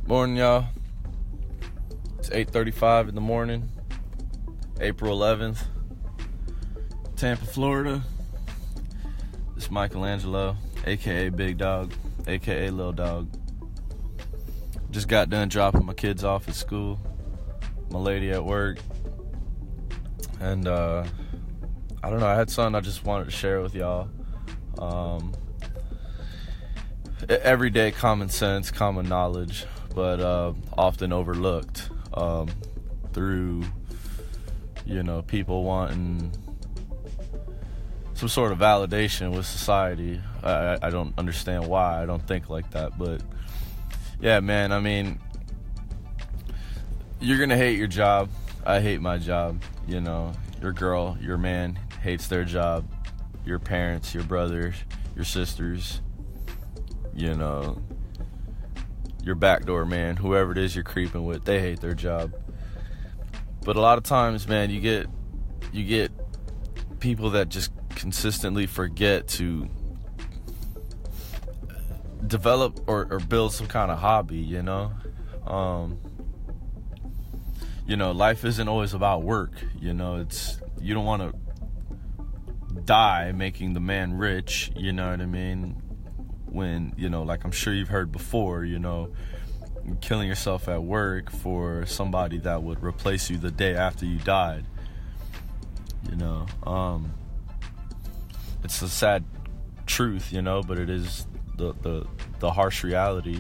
Morning, y'all. It's 8:35 in the morning, April 11th, Tampa, Florida. This is Michelangelo, a.k.a. Big Dog, a.k.a. Lil Dog. Just got done dropping my kids off at school, my lady at work, and I don't know, I had something I just wanted to share with y'all. Everyday common sense, common knowledge, but often overlooked through, people wanting some sort of validation with society. I don't understand why. I don't think like that, but yeah, man, I mean, you're gonna hate your job. I hate my job. Your girl, your man hates their job. Your parents, your brothers, your sisters, your backdoor man, whoever it is you're creeping with, they hate their job. But a lot of times, man, you get people that just consistently forget to develop or build some kind of hobby, life isn't always about work, you don't want to die making the man rich, you know what I mean? When, like I'm sure you've heard before, killing yourself at work for somebody that would replace you the day after you died. It's a sad truth, but it is the harsh reality.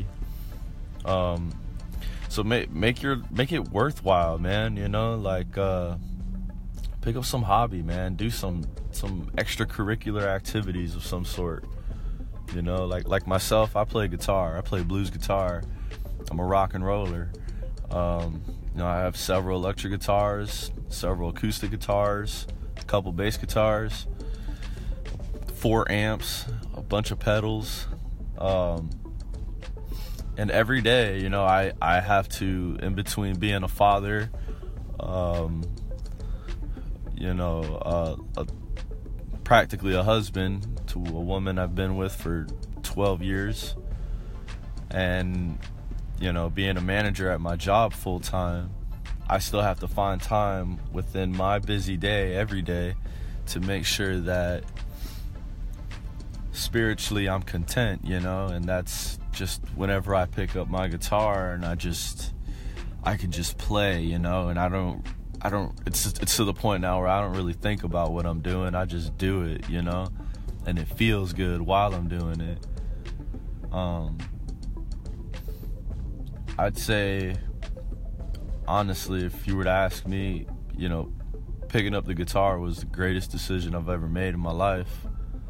So make it worthwhile, man. Pick up some hobby, man. Do some extracurricular activities of some sort. Like myself, I play guitar. I play blues guitar. I'm a rock and roller. I have several electric guitars, several acoustic guitars, a couple bass guitars, 4 amps, a bunch of pedals. And every day, I have to, in between being a father, practically a husband to a woman I've been with for 12 years, and being a manager at my job full time, I still have to find time within my busy day every day to make sure that spiritually I'm content, and that's just whenever I pick up my guitar and I can just play, and I don't it's to the point now where I don't really think about what I'm doing. I just do it, and it feels good while I'm doing it. I'd say, honestly, if you were to ask me, picking up the guitar was the greatest decision I've ever made in my life.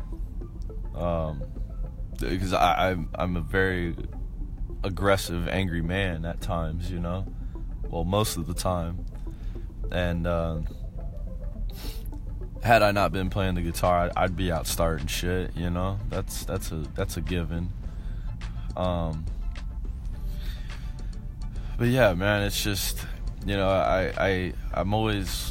Because I'm a very aggressive, angry man at times, well, most of the time. And had I not been playing the guitar, I'd be out starting shit, that's a given. But yeah, man, it's just, I'm always,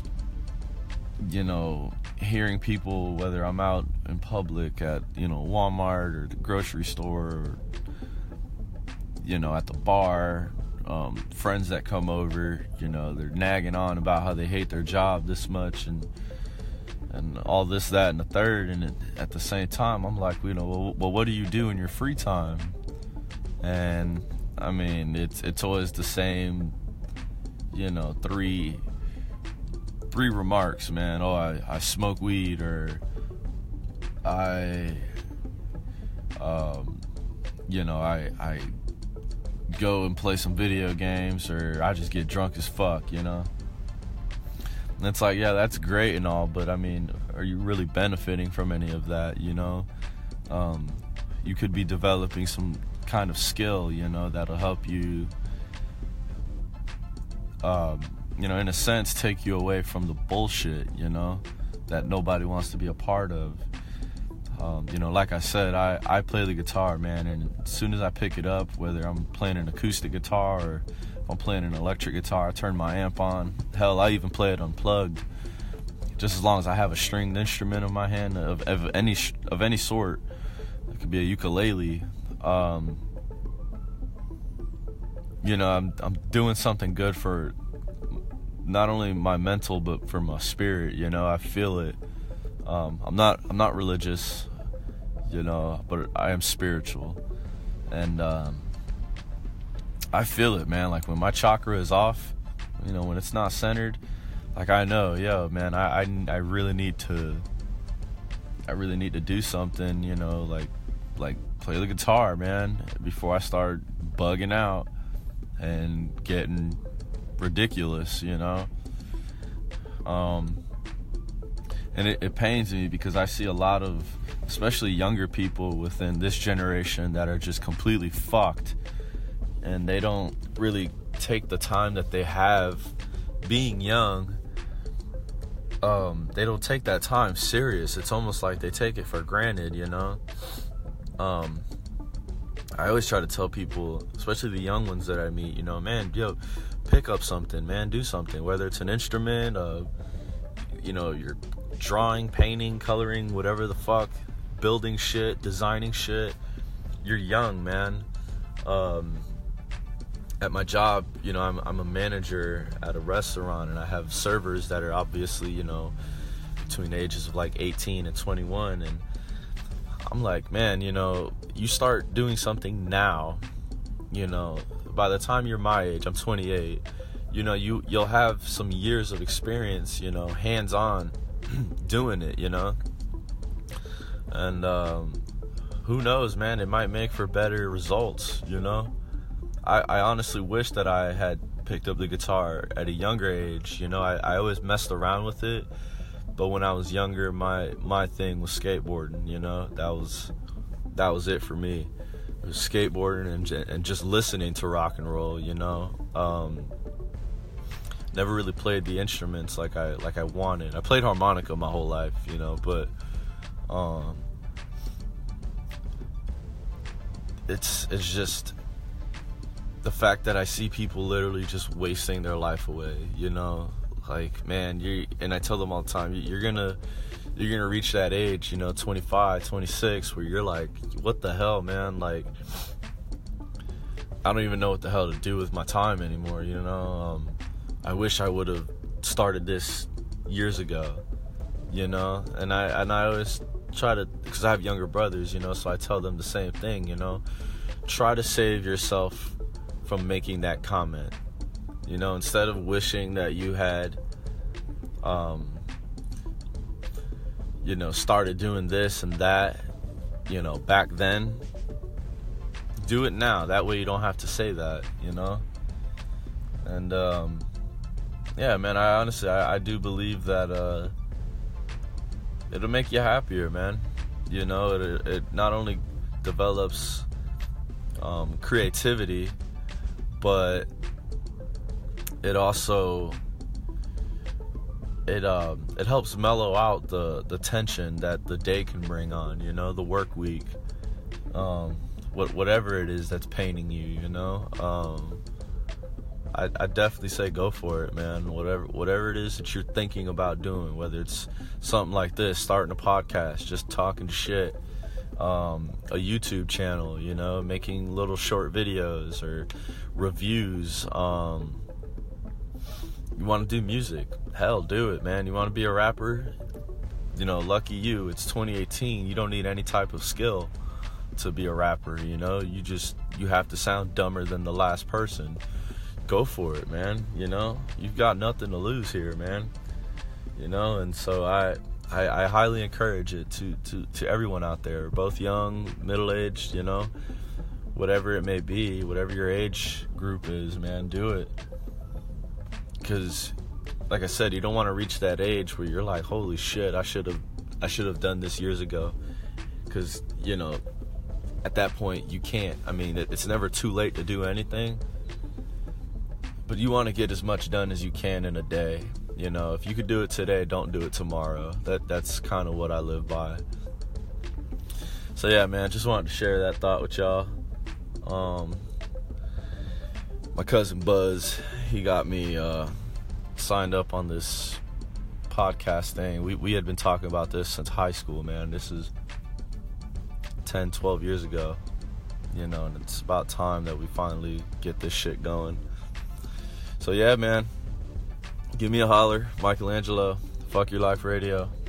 hearing people, whether I'm out in public at, Walmart or the grocery store, or, at the bar, friends that come over, they're nagging on about how they hate their job this much and all this, that, and the third. And at the same time, I'm like, well, what do you do in your free time? And I mean, it's always the same, three remarks, man. Oh, I smoke weed, or I go and play some video games, or I just get drunk as fuck, And it's like, yeah, that's great and all, but I mean, are you really benefiting from any of that, You could be developing some kind of skill, that'll help you, in a sense, take you away from the bullshit, that nobody wants to be a part of. Like I said, I play the guitar, man, and as soon as I pick it up, whether I'm playing an acoustic guitar or if I'm playing an electric guitar, I turn my amp on. Hell, I even play it unplugged, just as long as I have a stringed instrument in my hand of any sort. It could be a ukulele. I'm doing something good for not only my mental but for my spirit. I feel it. I'm not religious, but I am spiritual, and I feel it, man. Like when my chakra is off, when it's not centered, like I know, man, I really need to do something, like play the guitar, man, before I start bugging out and getting ridiculous, and it pains me because I see a lot of, especially younger people within this generation, that are just completely fucked, and they don't really take the time that they have being young. They don't take that time serious. It's almost like they take it for granted, I always try to tell people, especially the young ones that I meet, man, pick up something, man, do something, whether it's an instrument, you're drawing, painting, coloring, whatever the fuck, building shit, designing shit. You're young, man. At my job, I'm a manager at a restaurant, and I have servers that are obviously, between the ages of like 18 and 21, and I'm like, man, you start doing something now, by the time you're my age, I'm 28, you'll have some years of experience, hands-on doing it, and who knows, man, it might make for better results, I honestly wish that I had picked up the guitar at a younger age. I always messed around with it, but when I was younger, my thing was skateboarding. That was it for me. It was skateboarding and just listening to rock and roll. Never really played the instruments like I wanted. I played harmonica my whole life, but it's just the fact that I see people literally just wasting their life away, like, man, and I tell them all the time, you're gonna reach that age, 25, 26, where you're like, what the hell, man, like, I don't even know what the hell to do with my time anymore, I wish I would have started this years ago, and I always try to, because I have younger brothers, so I tell them the same thing, try to save yourself from making that comment, instead of wishing that you had started doing this and that, back then. Do it now, that way you don't have to say that, and yeah, man, I honestly I do believe that it'll make you happier, man. It not only develops creativity, but it also it helps mellow out the tension that the day can bring on, the work week, whatever it is that's paining you, I definitely say go for it, man. Whatever it is that you're thinking about doing, whether it's something like this, starting a podcast, just talking shit, a YouTube channel, making little short videos or reviews. You want to do music, hell, do it, man. You want to be a rapper, lucky you. It's 2018. You don't need any type of skill to be a rapper, you have to sound dumber than the last person. Go for it, man. You've got nothing to lose here, man. And so I highly encourage it to everyone out there, both young, middle-aged, whatever it may be, whatever your age group is, man, do it. Because, like I said, you don't want to reach that age where you're like, holy shit, I should have done this years ago. Because, at that point, you can't. I mean, it's never too late to do anything. But you want to get as much done as you can in a day. If you could do it today, don't do it tomorrow. That's kind of what I live by. So yeah, man, just wanted to share that thought with y'all. My cousin Buzz, he got me signed up on this podcast thing. We had been talking about this since high school, man. This is 10, 12 years ago. you know, and it's about time that we finally get this shit going. So yeah, man, give me a holler. Michelangelo, Fuck Your Life Radio.